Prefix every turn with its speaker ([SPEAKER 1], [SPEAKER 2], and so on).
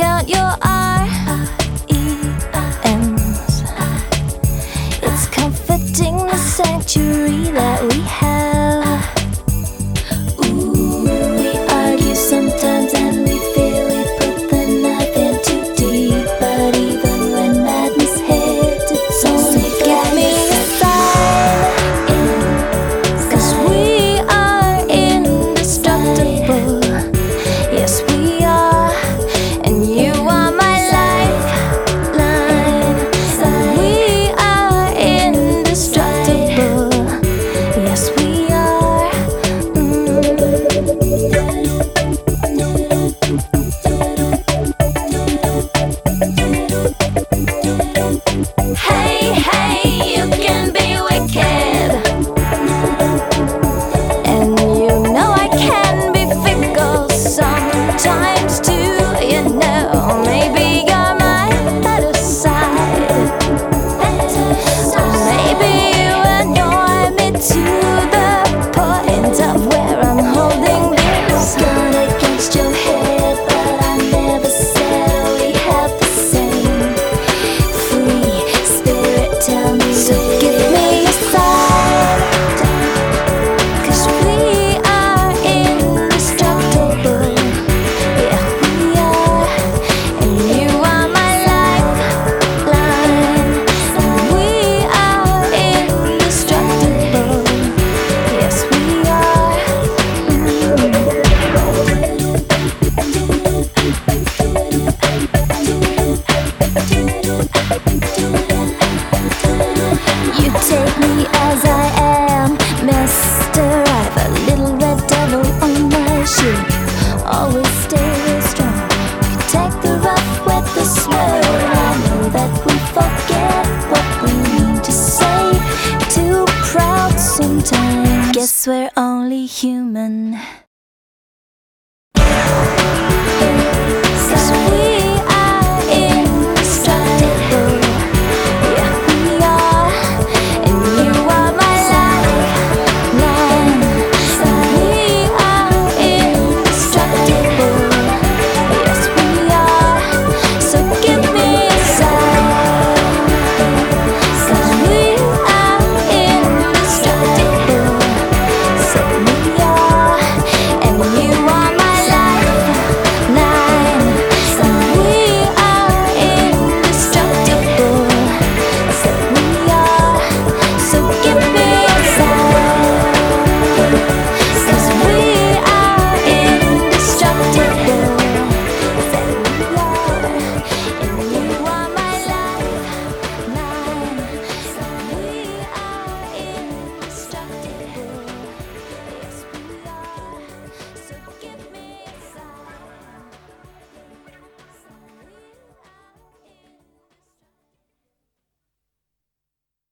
[SPEAKER 1] count your R-E-Ms. It's comforting the sanctuary that we have. Ooh, we argue sometimes and we feel we put the knife in too deep. But even when madness hits, it's only so give me a sign, 'cause we are indestructible. Yes, we are, and you are my lifeline. We are indestructible. Yes, we are. Hey, hey, you can be wicked, and you know I can be fickle sometimes too. You know, maybe you're my better side, or maybe you annoy me to the point of where I'm holding this gun against your head. But I never said we have the same free spirit. Tell me, so give me a sign, 'cause we are indestructible. Yeah, we are, and you are my lifeline. We are indestructible. Yes, we are. You take me as I am, mister. I've a little red devil on my shoe. Always stay real strong. You take the rough with the slow. I know that we forget what we mean to say. Too proud sometimes. Guess we're only human.